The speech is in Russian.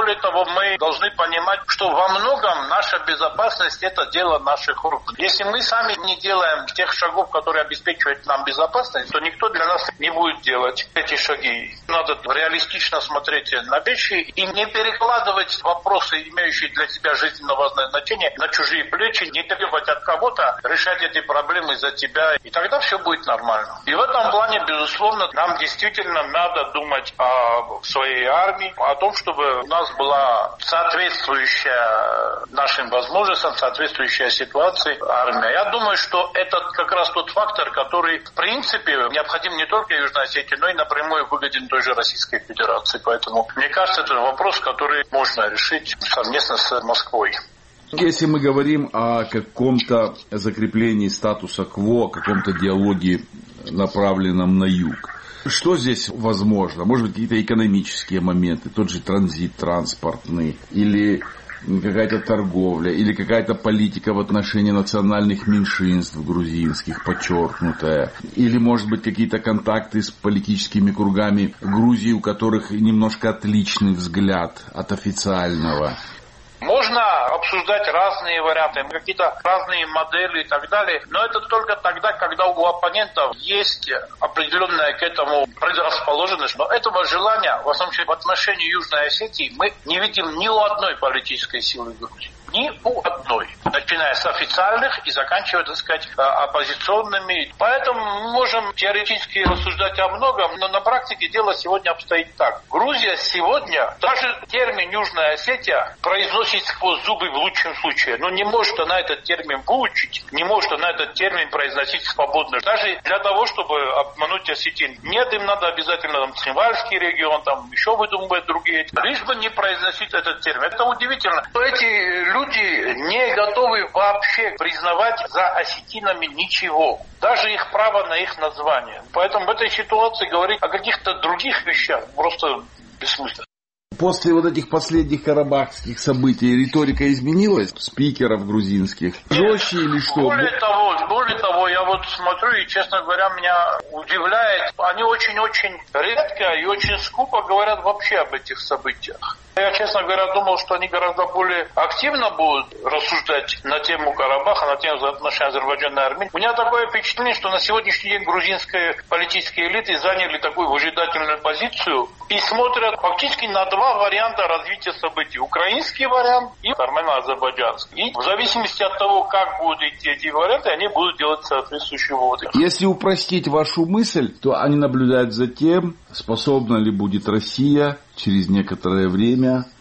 Более того, мы должны понимать, что во многом наша безопасность – это дело наших рук. Если мы сами не делаем тех шагов, которые обеспечивают нам безопасность, то никто для нас не будет делать эти шаги. Надо реалистично смотреть на вещи и не перекладывать вопросы, имеющие для себя жизненно важное значение, на чужие плечи, не требовать от кого-то решать эти проблемы за тебя, и тогда все будет нормально. И в этом плане, безусловно, нам действительно надо думать о своей армии, о том, чтобы у нас была соответствующая нашим возможностям, соответствующая ситуации армия. Я думаю, что это как раз тот фактор, который, в принципе, необходим не только Южной Осетии, но и напрямую выгоден той же Российской Федерации. Поэтому, мне кажется, это вопрос, который можно решить совместно с Москвой. Если мы говорим о каком-то закреплении статуса кво, о каком-то диалоге, направленном на юг, что здесь возможно? Может быть, какие-то экономические моменты, тот же транзит транспортный, или какая-то торговля, или какая-то политика в отношении национальных меньшинств грузинских, подчеркнутая, или, может быть, какие-то контакты с политическими кругами Грузии, у которых немножко отличный взгляд от официального. Можно обсуждать разные варианты, какие-то разные модели и так далее, но это только тогда, когда у оппонентов есть определенная к этому предрасположенность. Но этого желания, в основном в отношении Южной Осетии, мы не видим ни у одной политической силы в Грузии. Ни у одной, начиная с официальных и заканчивая, так сказать, оппозиционными. Поэтому мы можем теоретически рассуждать о многом, но на практике дело сегодня обстоит так. Грузия сегодня, даже термин Южная Осетия произносит сквозь зубы в лучшем случае, но не может она этот термин выучить, не может она этот термин произносить свободно. Даже для того, чтобы обмануть осетин. Нет, им надо обязательно там Цхинвальский регион, там еще выдумывать другие. Лишь бы не произносить этот термин. Это удивительно. Эти люди не готовы вообще признавать за осетинами ничего. Даже их право на их название. Поэтому в этой ситуации говорить о каких-то других вещах просто бессмысленно. После вот этих последних карабахских событий риторика изменилась спикеров грузинских? Жестче или что? Более того, я вот смотрю и, честно говоря, меня удивляет. Они очень-очень редко и очень скупо говорят вообще об этих событиях. Я, честно говоря, думал, что они гораздо более активно будут рассуждать на тему Карабаха, на тему отношений Азербайджана и Армении. У меня такое впечатление, что на сегодняшний день грузинские политические элиты заняли такую выжидательную позицию и смотрят фактически на два варианта развития событий. Украинский вариант и армяно-азербайджанский. И в зависимости от того, как будут идти эти варианты, они будут делать соответствующие выводы. Если упростить вашу мысль, то они наблюдают за тем, способна ли будет Россия через некоторое время